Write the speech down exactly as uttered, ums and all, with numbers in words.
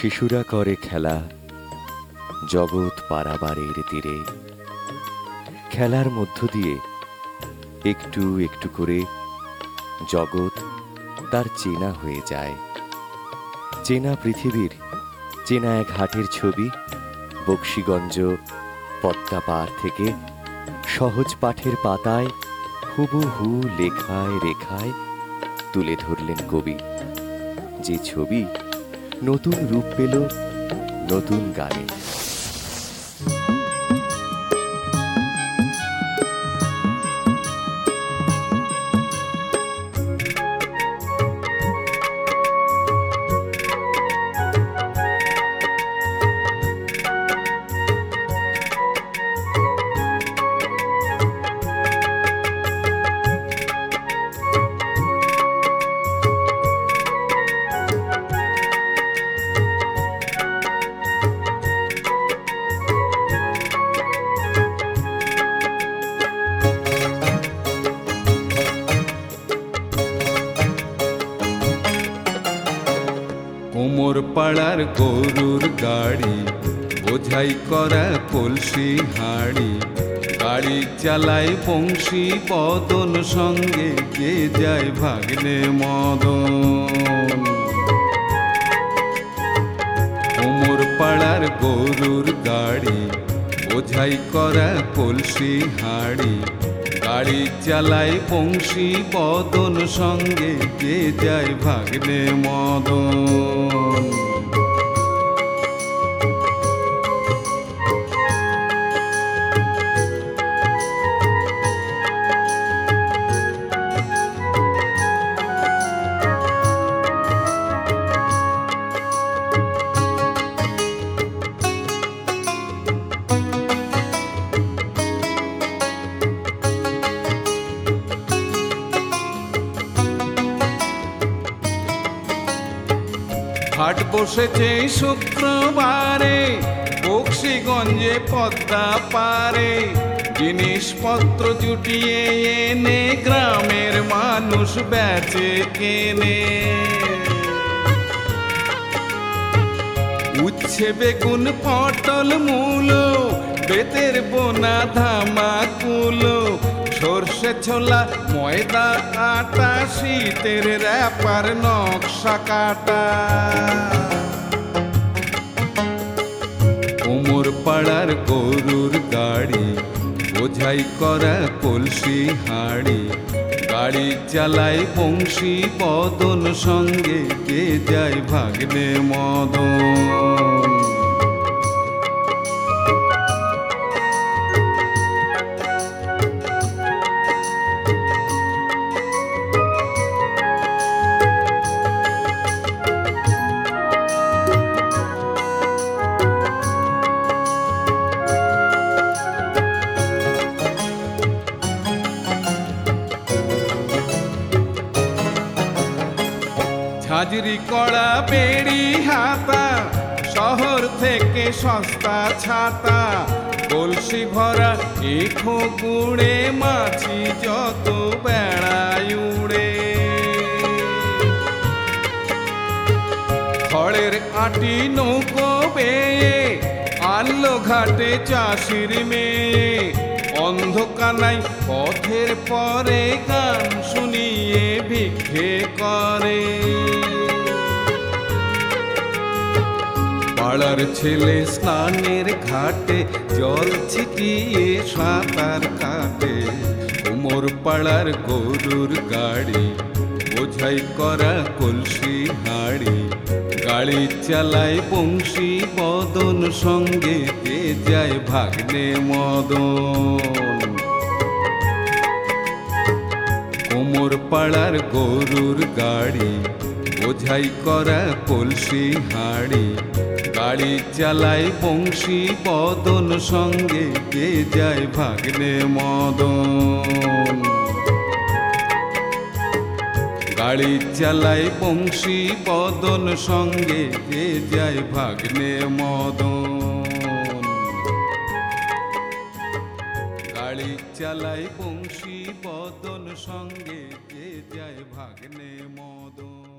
শিশুরা করে খেলা জগৎ পারাবারের তীরে। খেলার মধ্য দিয়ে একটু একটু করে জগৎ তার চেনা হয়ে যায়। চেনা পৃথিবীর চেনা এক হাটের ছবি বক্সিগঞ্জ পদ্মা পার থেকে সহজ পাঠের পাতায় হুবহু লেখায় রেখায় তুলে ধরলেন কবি। যে ছবি নতুন রূপ পেল নতুন গানে। কোমর পাড়ার গরুর গাড়ি বোঝাই করা কলসি হাড়ি, গাড়ি চালায় বংশী বদন সঙ্গে কে যায় ভাগ্নে মদন। কোমর পাড়ার গরুর গাড়ি বোঝাই করা কলসি হাড়ি, গাড়ি চালায় বংশী বদন সঙ্গে কে যায় ভাগ্নে মদন। হাট বসেছে শুক্রবারে বক্সিগঞ্জে পদ্মা পারে, জিনিসপত্র জুটিয়ে এনে গ্রামের মানুষ বেচে কেনে। উচ্ছে বেগুন পটল মূলো বেতের বোনা ধামাকুলো, সর্ষে ছোলা ময়দা আটা শীতের র্যাপার নকশা কাটা। কোমর পাড়ার গরুর গাড়ি বোঝাই করা কলসি হাড়ি, গাড়ি চালায় বংশী বদন সঙ্গে কে যায় ভাগ্নে মদন। হাজরি কড়া বেড়ি হাতা শহর থেকে সস্তা ছাতা, কলসি ভরা এখো গুড়ে মাছি যত বেড়ায় উড়ে। খড়ের আটি নৌকো বেয়ে আনলো ঘাটে চাষির মেয়ে, অন্ধকানাই পথের পরে গান শুনিয়ে ভিক্ষে করে। পাড়ার ছেলে স্নানের ঘাটে জল ছিটিয়ে সাঁতার কাটে, কোমর পাড়ার গরুর গাড়ি বোঝাই করা কলসি হাড়ি, গাড়ি চালায় বংশী বদন সঙ্গে কে যায় ভাগ্নে মদন। কোমর পাড়ার গরুর গাড়ি বোঝাই করা কলসি হাড়ি, গাড়ি চালায় বংশী বদন সঙ্গে কে যায় ভাগ্নে মদন। গাড়ি চালায় বংশী বদন সঙ্গে কে যায় ভাগ্নে মদন। গাড়ি চালায় বংশী বদন সঙ্গে কে যায় ভাগ্নে মদন।